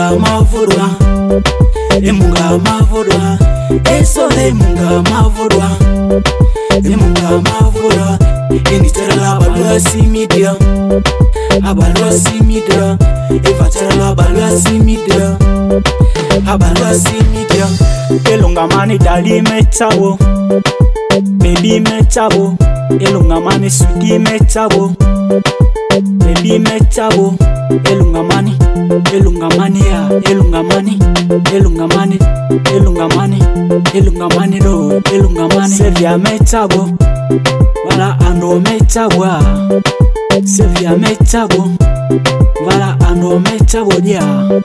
Emunga mavurwa, emunga mavurwa, esole munga mavurwa, emunga mavurwa. Initerala abalwasi media, abalwasi media, evaterala abalwasi media, abalwasi media. Elungamani dali mechabo, baby mechabo. Elungamani sweetie mechabo, baby mechabo. Elungamani, elungamani ya, elungamani, elungamani, elungamani, elungamani do, elungamani. Sevia mechabo, wala ando mechabo. Sevia mechabo, wala ando mechabo dia.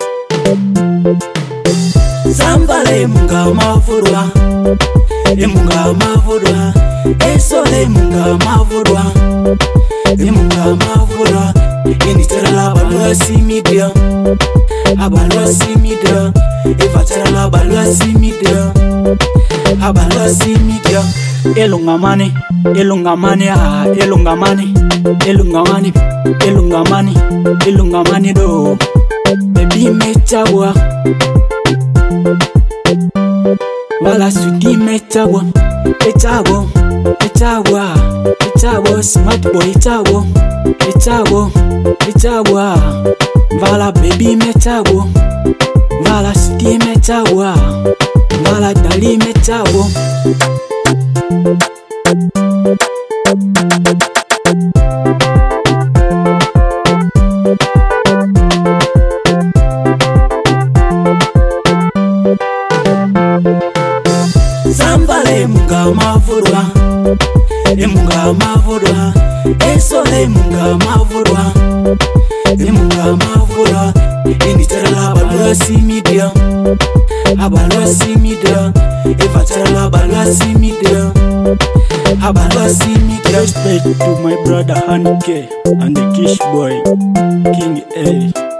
Zambale emunga mavurwa, emunga mavurwa, esole emunga mavurwa, emunga mavurwa. Initerala abalwasi media, abalwasi media, evaterala abalwasi media, abalwasi media. Elungamani, elungamani ah, elungamani, elungamani, elungamani, elungamani do, baby mechabo. Wala sweetie mechabo, echabo, echabo, echabo, smart boy echabo, echabo, echabo. Wala baby mechabo, wala sweetie mechabo, wala dali mechabo. Zambale emunga mavurwa, emunga mavurwa, esole emunga mavurwa, emunga mavurwa. Initerala abalwasi media, abalwasi media, evaterala abalwasi media, abalwasi media. Respect to my brother Hanke and the Kish boy, King A.